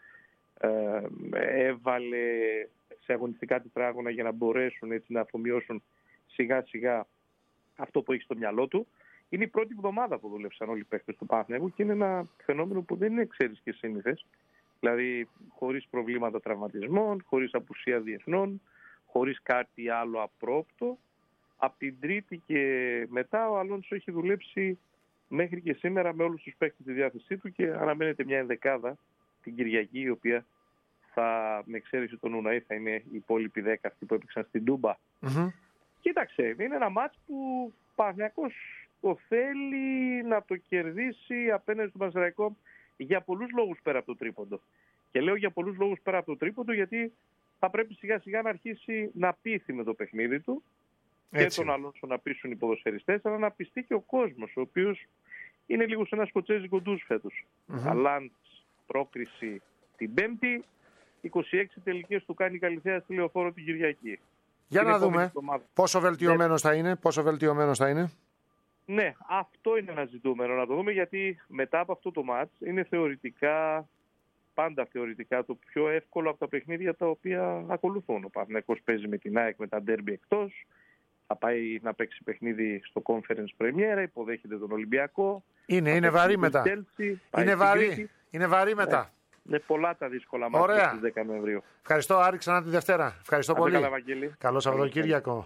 έβαλε σε αγωνιστικά τετράγωνα για να μπορέσουν έτσι να αφομοιώσουν σιγά σιγά αυτό που έχει στο μυαλό του. Είναι η πρώτη εβδομάδα που δούλεψαν όλοι οι παίκτες του Παναθηναϊκού και είναι ένα φαινόμενο που δεν είναι εξαίρεση και σύνηθες. Δηλαδή χωρίς προβλήματα τραυματισμών, χωρίς απουσία διεθνών, χωρίς κάτι άλλο απρόοπτο. Από την Τρίτη και μετά ο Αλόνσο έχει δουλέψει μέχρι και σήμερα με όλους τους παίκτες στη διάθεσή του και αναμένεται μια ενδεκάδα την Κυριακή, η οποία θα, με εξαίρεση τον Ουναή, θα είναι οι υπόλοιποι 10 αυτοί που έπαιξαν στην Τούμπα. Κοίταξε, είναι ένα μάτς που ο Παναθηναϊκός το θέλει να το κερδίσει απέναντι στον Πανσεραϊκό για πολλούς λόγους πέρα από το τρίποντο. Και λέω για πολλούς λόγους πέρα από το τρίποντο γιατί θα πρέπει σιγά σιγά να αρχίσει να πείθει με το παιχνίδι του. Έτσι. Και τον Αλόνσο να πείσουν οι ποδοσφαιριστές, αλλά να πιστεί και ο κόσμος, ο οποίος είναι λίγο σε ένα σκοτσέζικο ντους φέτος. Αλάντς, πρόκριση την Πέμπτη, 26 τελικές του κάνει η Καλυθέα στη Λεωφόρο την Κυριακή. Για να δούμε πόσο βελτιωμένος θα είναι. Ναι, αυτό είναι ένα ζητούμενο να το δούμε, γιατί μετά από αυτό το μάτς είναι πάντα θεωρητικά το πιο εύκολο από τα παιχνίδια τα οποία ακολουθούν. Ο Παναθηναϊκός παίζει με την ΑΕΚ με τα ντέρμπι εκτός. Θα πάει να παίξει παιχνίδι στο Conference Premier, υποδέχεται τον Ολυμπιακό. Είναι βαρύ μετά. Είναι βαρύ μετά. Είναι πολλά τα δύσκολα μάτια στις 10 Νοεμβρίου. Ευχαριστώ, Άρη, ξανά τη Δευτέρα. Ευχαριστώ πολύ. Καλό Σαββατοκύριακο.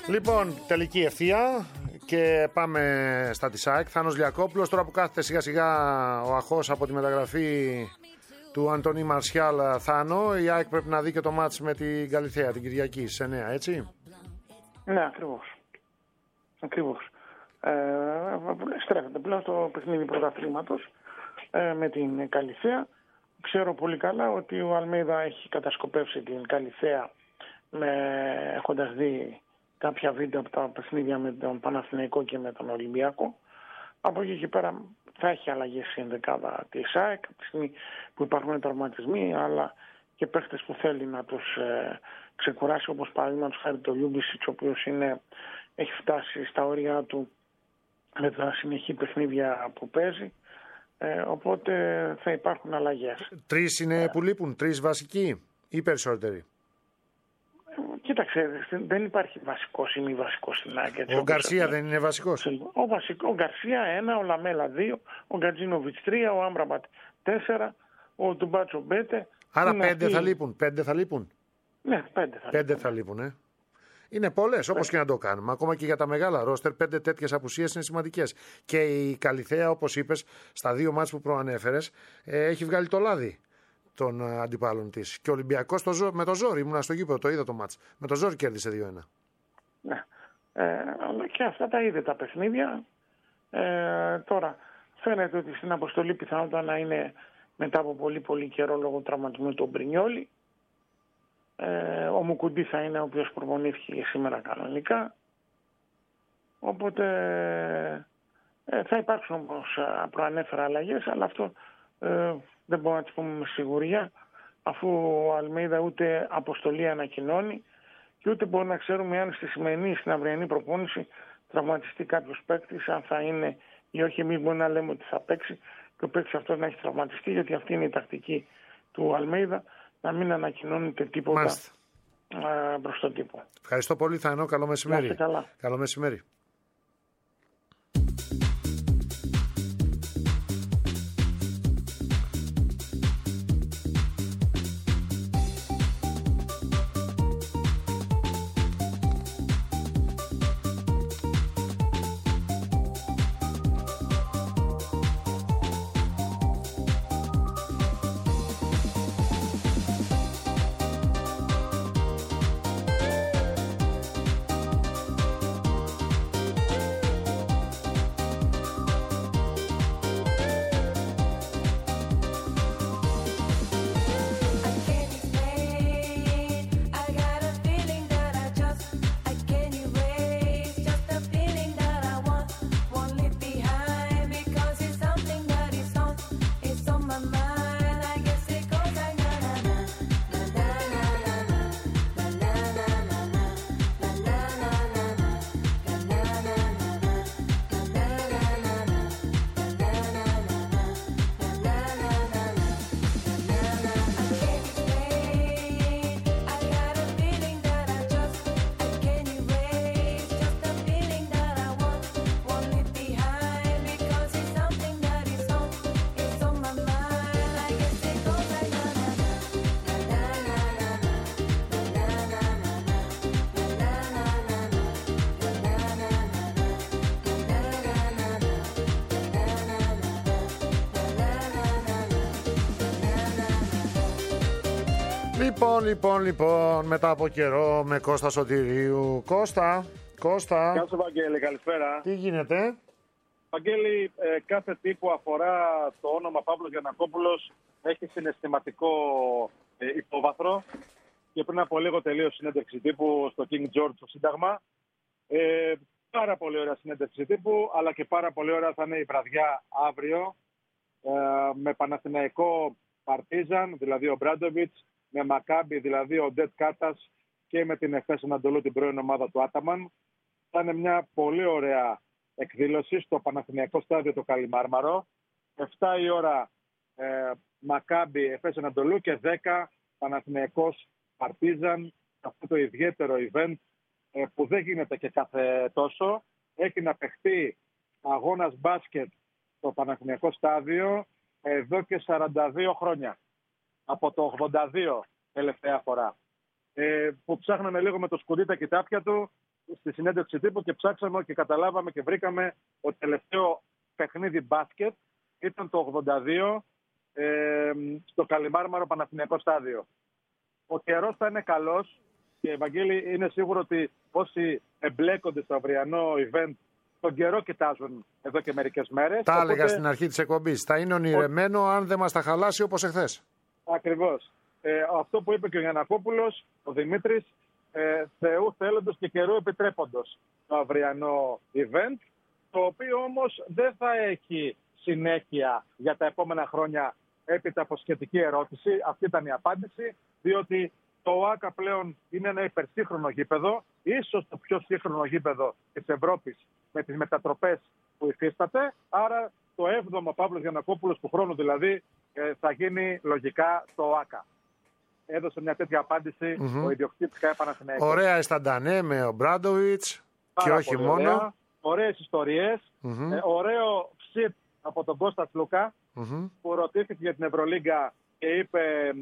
Λοιπόν, τελική ευθεία και πάμε στα της ΑΕΚ. Θάνος Λιακόπουλος, τώρα που κάθεται σιγά σιγά ο Αχός από τη μεταγραφή του Αντώνη Μαρσιάλ. Θάνο, η ΑΕΚ πρέπει να δει και το μάτς με την Καλιθέα την Κυριακή στις 9, έτσι? Ναι, ακριβώς. Στρέφεται πλέον στο παιχνίδι πρωταθλήματος με την Καλιθέα. Ξέρω πολύ καλά ότι ο Αλμέιδα έχει κατασκοπεύσει την Καλιθέα έχοντας δει κάποια βίντεο από τα παιχνίδια με τον Παναθηναϊκό και με τον Ολυμπιακό. Από εκεί και πέρα θα έχει αλλαγές στην δεκάδα της ΑΕΚ, από τη στιγμή που υπάρχουν τραυματισμοί, αλλά και παίχτες που θέλει να τους ξεκουράσει, όπως παραδείγματος χάρη το Λιούμπισιτς, ο οποίος έχει φτάσει στα όρια του με τα συνεχή παιχνίδια που παίζει. Οπότε θα υπάρχουν αλλαγές. 3 είναι που λείπουν, 3 βασικοί ή περισσότεροι? Κοίταξε, δεν υπάρχει βασικός ή μη βασικός στην ΑΕΚ. Ο Γκαρσία δεν είναι βασικός? Ο Γκαρσία 1, ο Λαμέλα 2, ο Γκατζίνοβιτς 3, ο Άμπραμπατ 4, ο Τουμπάτσο Μπέτε. Άρα 5 θα λείπουν. 5 θα λείπουν. Ναι, 5 θα λείπουν. Είναι πολλές, όπως και να το κάνουμε. Ακόμα και για τα μεγάλα ρόστερ, 5 τέτοιες απουσίες είναι σημαντικές. Και η Καλιθέα, όπως είπες, στα 2 μάτς που προανέφερες, έχει βγάλει το λάδι των αντιπάλων της. Και ο Ολυμπιακός με το ζόρι, ήμουνα στο γήπεδο, το είδα το μάτς. Με το ζόρι κέρδισε 2-1. Ναι. Και αυτά τα είδε τα παιχνίδια. Τώρα φαίνεται ότι στην αποστολή πιθανότητα να είναι μετά από πολύ καιρό λόγω τραυματισμού του Μπρινιόλι. Ο Μουκουντή θα είναι ο οποίος προπονήθηκε σήμερα κανονικά. Οπότε θα υπάρξουν, όπως προανέφερα, αλλαγές, αλλά αυτό δεν μπορούμε να τις πούμε με σιγουριά, αφού ο Αλμέιδα ούτε αποστολή ανακοινώνει και ούτε μπορούμε να ξέρουμε αν στη σημερινή, στην αυριανή προπόνηση τραυματιστεί κάποιος παίκτης, αν θα είναι ή όχι. Εμείς μπορούμε να λέμε ότι θα παίξει και ο παίκτης αυτός να έχει τραυματιστεί, γιατί αυτή είναι η τακτική του Αλμέιδα, να μην ανακοινώνεται τίποτα προς τον τύπο. Ευχαριστώ πολύ, Θανό. Καλό μεσημέρι. Καλό μεσημέρι. Λοιπόν, μετά από καιρό με Κώστα Σωτηρίου. Κώστα. Γεια σου, Βαγγέλη, καλησπέρα. Τι γίνεται? Βαγγέλη, κάθε τι που αφορά το όνομα Παύλος Γιαννακόπουλος έχει συναισθηματικό υπόβαθρο και πριν από λίγο τελείωσε συνέντευξη τύπου στο King George στο Σύνταγμα. Πάρα πολύ ωραία συνέντευξη τύπου, αλλά και πάρα πολύ ωραία θα είναι η βραδιά αύριο με Παναθηναϊκό Παρτίζαν, δηλαδή ο Μπράντοβιτς, με Μακάμπι, δηλαδή ο Ντετ Κάτας, και με την Εφές Ανατολού, την πρώην ομάδα του Άταμαν. Θα είναι μια πολύ ωραία εκδήλωση στο Παναθηναϊκό στάδιο το Καλιμάρμαρο. 7 η ώρα Μακάμπι, Εφές Ανατολού και 10 Παναθηναϊκός Παρτίζαν. Αυτό το ιδιαίτερο event που δεν γίνεται και κάθε τόσο. Έχει να παιχτεί αγώνας μπάσκετ στο Παναθηναϊκό στάδιο εδώ και 42 χρόνια. Από το 82 τελευταία φορά. Που ψάχναμε λίγο με το σκουρί τα κοιτάπια του στη συνέντευξη τύπου και ψάξαμε και καταλάβαμε και βρήκαμε ότι το τελευταίο παιχνίδι μπάσκετ ήταν το 82 στο Καλιμάρμαρο Παναθηναϊκό στάδιο. Ο καιρός θα είναι καλός και Ευαγγέλη, είναι σίγουρο ότι όσοι εμπλέκονται στο αυριανό event τον καιρό κοιτάζουν εδώ και μερικές μέρες. Τα έλεγα στην αρχή της εκπομπής. Θα είναι ονειρεμένο αν δεν μας τα χαλάσει όπως εχθές. Ακριβώς. Αυτό που είπε και ο Γιαννακόπουλος, ο Δημήτρης, Θεού θέλοντος και καιρού επιτρέποντος το αυριανό event, το οποίο όμως δεν θα έχει συνέχεια για τα επόμενα χρόνια έπειτα από σχετική ερώτηση. Αυτή ήταν η απάντηση, διότι το ΟΑΚΑ πλέον είναι ένα υπερσύγχρονο γήπεδο, ίσως το πιο σύγχρονο γήπεδο της Ευρώπης με τις μετατροπές που υφίσταται. Άρα το 7ο Παύλος Γιαννακόπουλος του χρόνου δηλαδή θα γίνει λογικά το ΟΑΚΑ. Έδωσε μια τέτοια απάντηση ο ιδιοκτήτης ΚΑΕ Παναθηναϊκός. Ωραία αισθαντανέ με ο Μπράντοβιτς και όχι μόνο. Ωραία. Ωραίες ιστορίες. Ωραίο ψιτ από τον Κώστα Λουκά που ρωτήθηκε για την Ευρωλίγκα και είπε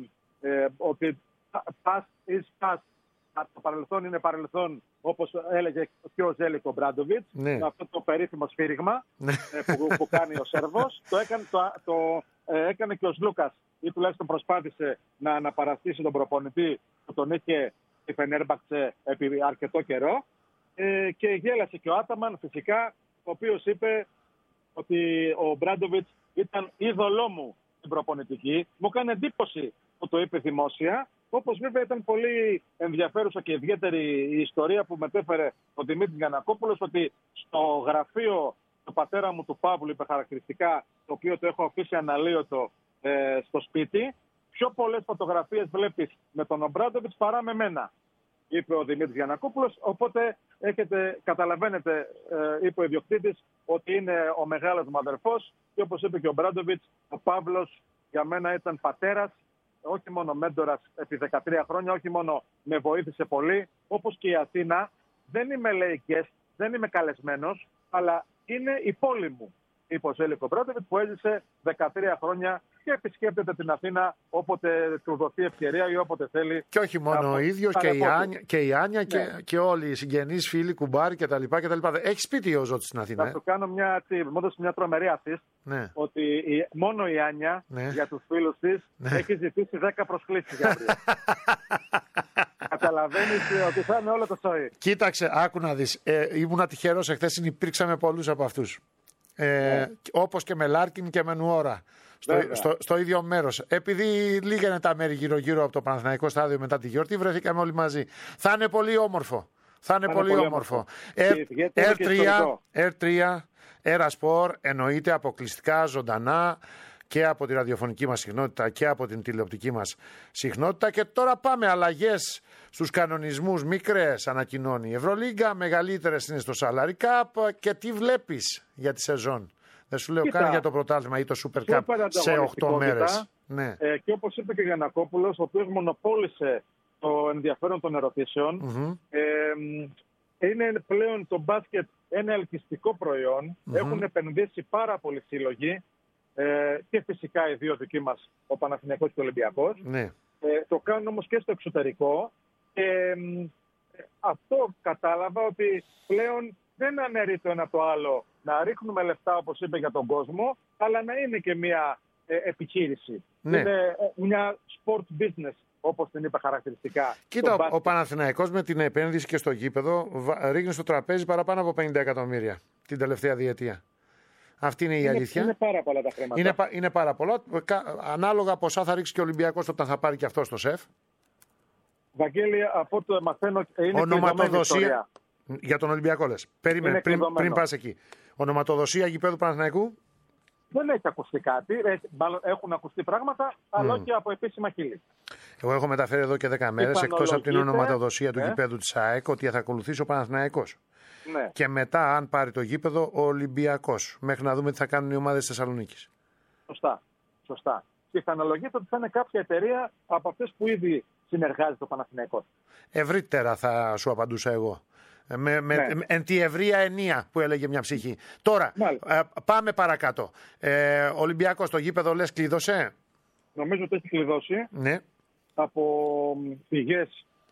ότι past is past. Το παρελθόν είναι παρελθόν, όπως έλεγε και ο Ζέλικο Μπράντοβιτς, με αυτό το περίφημο σφύριγμα που κάνει ο Σέρβος. Το έκανε και ο Σλούκας, ή τουλάχιστον προσπάθησε να αναπαραστήσει τον προπονητή που τον είχε η Φενέρμπαξε επί αρκετό καιρό. Και γέλασε και ο Άταμαν φυσικά, ο οποίος είπε ότι ο Μπράντοβιτς ήταν είδωλό μου στην προπονητική. Μου έκανε εντύπωση που το είπε δημόσια. Όπως βέβαια ήταν πολύ ενδιαφέρουσα και ιδιαίτερη η ιστορία που μετέφερε ο Δημήτρης Γιαννακόπουλος, ότι στο γραφείο του πατέρα μου του Παύλου, είπε χαρακτηριστικά, το οποίο το έχω αφήσει αναλύωτο στο σπίτι, πιο πολλές φωτογραφίες βλέπεις με τον Ομπράντοβιτς παρά με μένα, είπε ο Δημήτρης Γιαννακόπουλος. Οπότε καταλαβαίνετε, είπε ο ιδιοκτήτης, ότι είναι ο μεγάλος μου αδερφός και όπως είπε και ο Μπράντοβιτς, ο Παύλος για μένα ήταν πατέρας, όχι μόνο μέντορας επί 13 χρόνια, όχι μόνο με βοήθησε πολύ, όπως και η Αθήνα. Δεν είμαι, λέει, guest, δεν είμαι καλεσμένος, αλλά είναι η πόλη μου, είπε ο Ζέλικο Μπράντοβιτς, που έζησε 13 χρόνια και επισκέπτεται την Αθήνα όποτε του δοθεί ευκαιρία ή όποτε θέλει. Και όχι μόνο ο ίδιος, και η Άνια και όλοι οι συγγενείς, φίλοι, κουμπάροι κτλ. Έχει σπίτι ο Ζώτης στην Αθήνα. Θα σου κάνω μια τρομερή αφής, ότι μόνο η Άνια για τους φίλους της έχει ζητήσει 10 προσκλήσεις για αύριο. Καταλαβαίνεις ότι θα είναι όλο το σόι. Κοίταξε, άκου να δεις. Ήμουνα τυχερός εχθές, υπήρξαμε πολλούς από αυτούς. Όπως και με Λάρκιν και με Νουόρα. Στο ίδιο μέρος. Επειδή λίγανε τα μέρη γύρω-γύρω από το Παναθηναϊκό στάδιο μετά τη γιορτή, βρεθήκαμε όλοι μαζί. Θα είναι πολύ όμορφο. Θα είναι πολύ όμορφο. R3, Ερασπορ, εννοείται αποκλειστικά ζωντανά και από τη ραδιοφωνική μας συχνότητα και από την τηλεοπτική μας συχνότητα. Και τώρα πάμε αλλαγές στους κανονισμούς, μικρές ανακοινώνει η Ευρωλίγκα, μεγαλύτερες είναι στο Salary Cup. Και τι βλέπεις για τη σεζόν? Δεν σου λέω καν για το πρωτάθλημα ή το Super Cup σε 8 μέρες. Ναι. Και όπως είπε και ο Γιαννακόπουλος, ο οποίος μονοπόλησε το ενδιαφέρον των ερωτήσεων, είναι πλέον το μπάσκετ ένα ελκυστικό προϊόν. Έχουν επενδύσει πάρα πολλοί σύλλογοι και φυσικά οι δύο δικοί μας, ο Παναθηναϊκός και ο Ολυμπιακός. Ναι. Το κάνουν όμως και στο εξωτερικό. Αυτό κατάλαβα, ότι πλέον δεν αναιρεί το ένα το άλλο να ρίχνουμε λεφτά, όπως είπε, για τον κόσμο, αλλά να είναι και μια επιχείρηση. Ναι. Είναι μια sport business, όπως την είπε χαρακτηριστικά. Κοίτα, ο Παναθηναϊκός με την επένδυση και στο γήπεδο ρίχνει στο τραπέζι παραπάνω από 50 εκατομμύρια την τελευταία διετία. Αυτή είναι η αλήθεια. Είναι πάρα πολλά τα χρήματα. Είναι πάρα πολλά. Ανάλογα ποσά θα ρίξει και ο Ολυμπιακός όταν θα πάρει και αυτό στο ΣΕΦ. Βαγγέλη, από ό,τι μαθαίνω, είναι ονοματοδοσία. Για τον Ολυμπιακό λες. Περίμενε πριν πας εκεί. Ονοματοδοσία γηπέδου Παναθηναϊκού. Δεν έχει ακουστεί κάτι. Έχουν ακουστεί πράγματα, αλλά όχι από επίσημα χείλη. Εγώ έχω μεταφέρει εδώ και 10 μέρες, εκτός από την ονοματοδοσία του γηπέδου της ΑΕΚ, ότι θα ακολουθήσει ο Παναθηναϊκός. Ναι. Και μετά, αν πάρει το γήπεδο, ο Ολυμπιακός. Μέχρι να δούμε τι θα κάνουν οι ομάδες της Θεσσαλονίκης. Σωστά. Και θα αναλογείται ότι θα είναι κάποια εταιρεία από αυτές που ήδη συνεργάζεται ο Παναθηναϊκός. Ευρύτερα θα σου απαντούσα εγώ. Εν τη ευρεία ενία που έλεγε μια ψυχή. Τώρα, πάμε παρακάτω. Ολυμπιακός, το γήπεδο λες κλείδωσε? Νομίζω ότι έχει κλειδώσει. Ναι. Από πηγές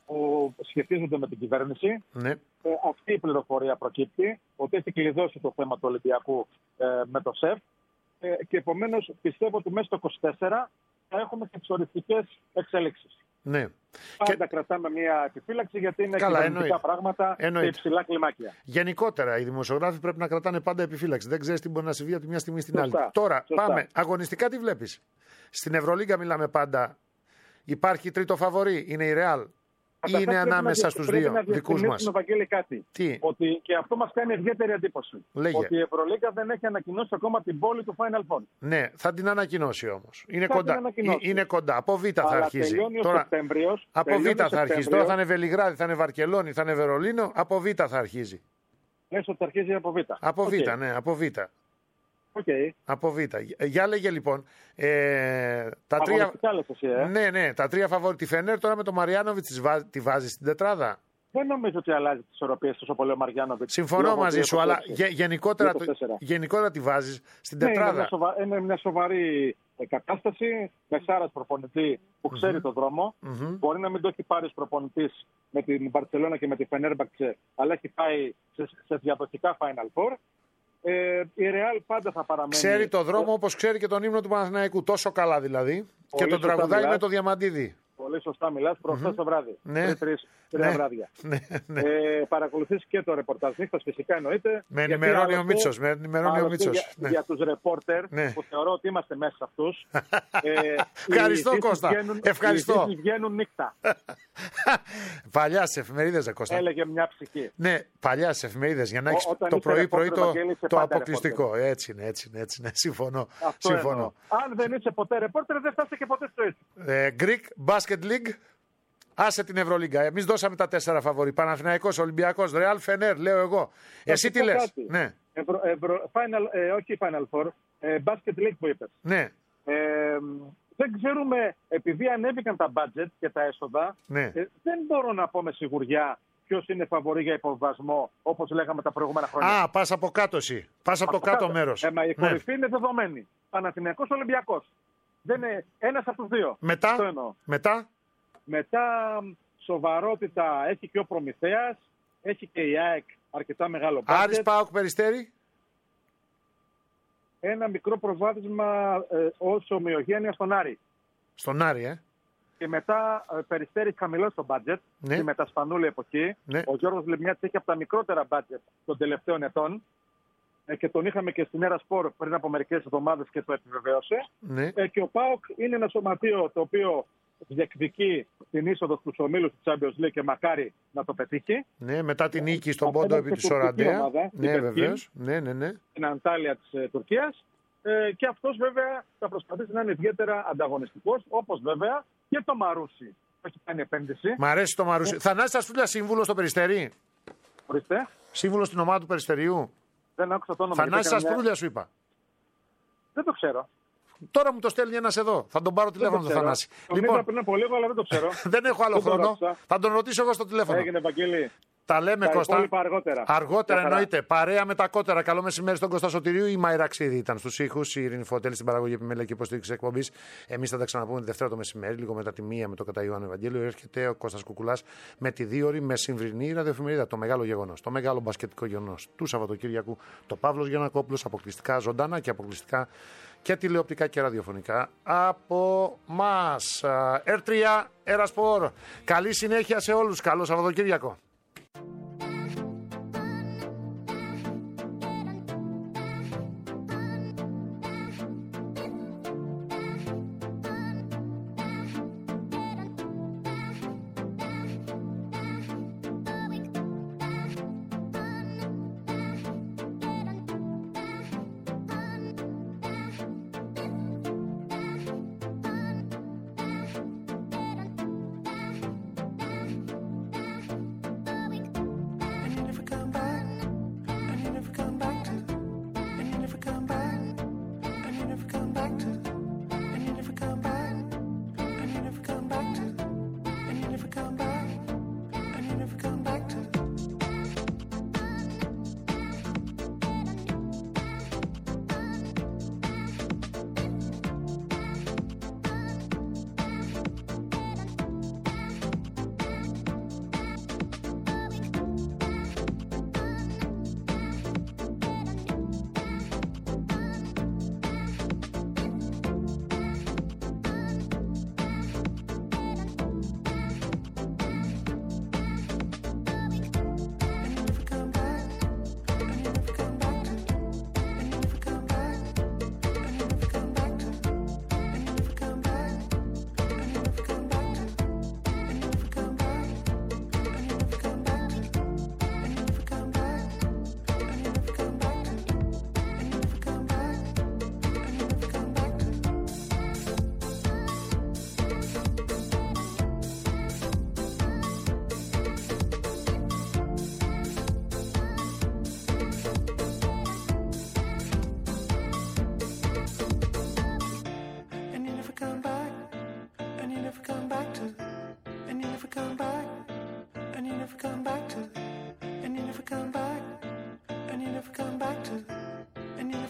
που σχετίζονται με την κυβέρνηση. Ναι. Αυτή η πληροφορία προκύπτει, ότι έχει κλειδώσει το θέμα του Ολυμπιακού με το ΣΕΦ. Και επομένως πιστεύω ότι μέσα στο 24 θα έχουμε και εξοριστικές εξέλιξεις. Ναι. Πάντα κρατάμε μια επιφύλαξη, γιατί είναι κυβερνητικά πράγματα σε υψηλά κλιμάκια. Γενικότερα, οι δημοσιογράφοι πρέπει να κρατάνε πάντα επιφύλαξη. Δεν ξέρεις τι μπορεί να συμβεί από τη μια στιγμή στην Σωστά. άλλη. Τώρα, Σωστά. πάμε. Αγωνιστικά τι βλέπεις? Στην Ευρωλίγκα μιλάμε πάντα. Υπάρχει τρίτο φαβορί, είναι η Ρεάλ. Ή είναι ανάμεσα στους δύο δικούς μας? Να Βαγγέλη, κάτι. Τι? Ότι και αυτό μας κάνει ιδιαίτερη εντύπωση. Λέγε. Ότι η Ευρωλίγκα δεν έχει ανακοινώσει ακόμα την πόλη του Final Four. Ναι, θα την ανακοινώσει όμως. Είναι Θα κοντά. την ανακοινώσει. Είναι κοντά. Από Β θα Αλλά αρχίζει. τελειώνει ο Τώρα, Σεπτέμβριος. από Β θα αρχίζει. Τώρα θα είναι Βελιγράδι, θα είναι Βαρκελόνη, θα είναι Βερολίνο. Από Β θα αρχίζει. Λες ότι θα αρχίζει από Β. Από Β, ναι, από Β. Okay. Από Β. Για λέγε λοιπόν. Τα τρία... λες εσύ, Ναι, τα τρία φαβόρι. Τη Φενέρ τώρα με τον Μαριάνοβιτς τη βάζει στην τετράδα. Δεν νομίζω ότι αλλάζει τις ισορροπίες τόσο πολύ ο Μαριάνοβιτς. Συμφωνώ μαζί σου, αλλά γενικότερα τη βάζεις στην τετράδα. Είναι μια σοβαρή κατάσταση. Μεσάρας προπονητή που ξέρει τον δρόμο. Μπορεί να μην το έχει πάρει ως προπονητής με την Μπαρτσελόνα και με τη Φενέρμπαξε, αλλά έχει πάει σε διαδοχικά Final Four. Η Ρεάλ πάντα θα παραμένει. Ξέρει το δρόμο όπως ξέρει και τον ύμνο του Παναθηναϊκού. Τόσο καλά δηλαδή. Πολύ και τον τραγουδάει μιλάς. με το Διαμαντίδη. Πολύ σωστά μιλάς. Προχθές το βράδυ. Ναι. Τρία βράδια. Ναι. Παρακολουθείς και το ρεπορτάζ νύχτας, φυσικά εννοείται. Με ενημερώνει ο Μίτσος. Για τους ρεπόρτερ, που θεωρώ ότι είμαστε μέσα σε αυτούς. Ευχαριστώ, Κώστα. Ευχαριστώ. Οι βγαίνουν νύχτα. Παλιά στις εφημερίδες, Κώστα. Έλεγε μια ψυχή. Ναι, παλιά στις εφημερίδες, για να έχεις το πρωί-πρωί το αποκλειστικό. Έτσι είναι. Συμφωνώ. Αν δεν είσαι ποτέ ρεπόρτερ, δεν θα είσαι και ποτέ στο έτσι. Greek Basket League. Άσε την Ευρωλίγκα. Εμείς δώσαμε τα 4 φαβορί. Παναθηναϊκός, Ολυμπιακός, Real, Fener, λέω εγώ. Εσύ τι λες? Ναι. Όχι Final Four, Basket League που είπες. Ναι. Δεν ξέρουμε, επειδή ανέβηκαν τα budget και τα έσοδα, δεν μπορώ να πω με σιγουριά ποιος είναι φαβορί για υποβασμό, όπως λέγαμε τα προηγούμενα χρόνια. Α, πας από κάτω εσύ. Πας από το κάτω μέρος. Μα η κορυφή είναι δεδομένη. Παναθηναϊκός, Ολυμπιακός. Δεν είναι ένας από τους δύο. Μετά σοβαρότητα έχει και ο Προμηθέας, έχει και η ΑΕΚ αρκετά μεγάλο budget. Άρης, ΠΑΟΚ, Περιστέρι. Ένα μικρό προβάδισμα ως ομοιογένεια στον Άρη. Στον Άρη, Και μετά Περιστέρι χαμηλό στο budget, τη μετασπανούλη εποχή. Ο Γιώργος Λεμιάτης έχει από τα μικρότερα budget των τελευταίων ετών. Και τον είχαμε και στην Έρα Σπορ πριν από μερικές εβδομάδες και το επιβεβαίωσε. Και ο ΠΑΟΚ είναι ένα σωματείο το οποίο διεκδικεί την είσοδο στους ομίλους του Champions League και μακάρι να το πετύχει. Ναι, μετά την νίκη στον πόντο επί του Σοραντέα. Ναι, βεβαίως. Ναι. Στην Αντάλια της Τουρκίας. Και αυτός βέβαια θα προσπαθήσει να είναι ιδιαίτερα ανταγωνιστικός, όπως βέβαια και το Μαρούσι. Έχει κάνει επένδυση. Μ' αρέσει το Μαρούσι. Θανάση Ασπούλια, σύμβουλο στο Περιστέρι. Ορίστε. Σύμβουλο στην ομάδα του Περιστεριού. Δεν άκουσα το όνομα. Θανάση Ασπούλια σου είπα. Δεν το ξέρω. Τώρα μου το στέλνει ένας εδώ. Θα τον πάρω τηλέφωνο τον Θανάση. Λοιπόν, πριν από λίγο, αλλά δεν το ξέρω. Δεν έχω άλλο χρόνο. Θα τον ρωτήσω εγώ στο τηλέφωνο. Έγινε, Βαγγέλη. Τα λέμε, Κώστα. Αργότερα εννοείται. Παρέα με τα κότερα. Καλό μεσημέρι στον Κώστα Σωτηρίου. Η Μαϊραξίδη ήταν στους ήχους. Η Ειρήνη Φωτέλη στην παραγωγή επιμέλεια και υποστήριξη εκπομπής. Εμείς θα τα ξαναπούμε τη Δευτέρα το μεσημέρι, λίγο μετά τη 1 με το κατά Ιωάννου Ευαγγέλιο. Έρχεται ο Κώστας Κουκουλάς με τη 2ωρη μεσημβρινή ραδιοεφημερίδα. Το μεγάλο γεγονός. Το μεγάλο μπασκετικό γεγονός του Σαββατοκύριακου. Το Παύλος Γιαννακόπουλος αποκλειστικά ζωντανά και αποκλειστικά και τηλεοπτικά και ραδιοφωνικά από μας. R3 Ερασπορ. Καλή συνέχεια σε όλους. Καλό Σαββατοκύριακο.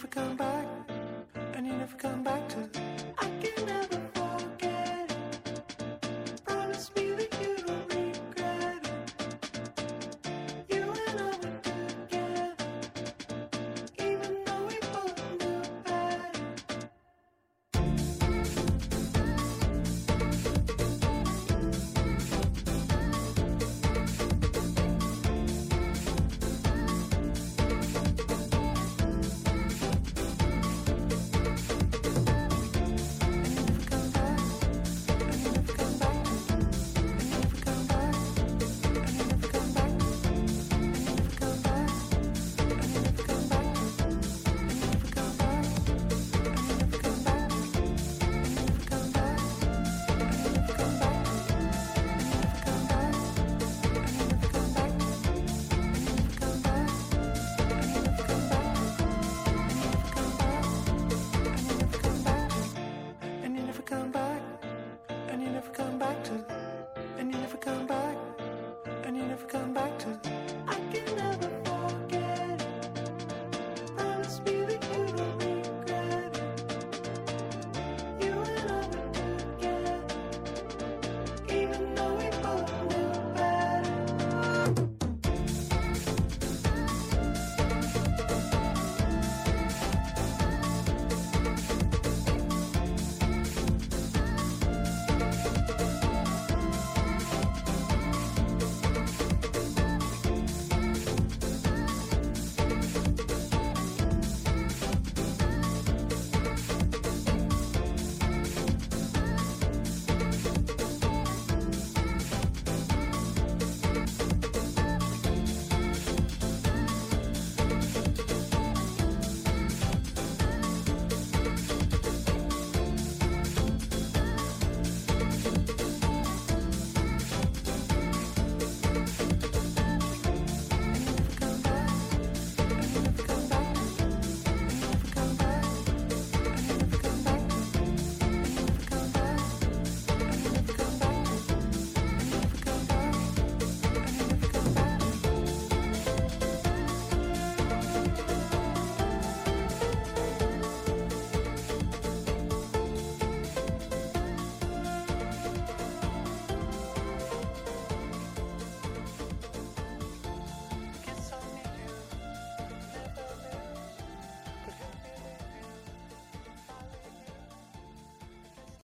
come back, and you never come back to. I can never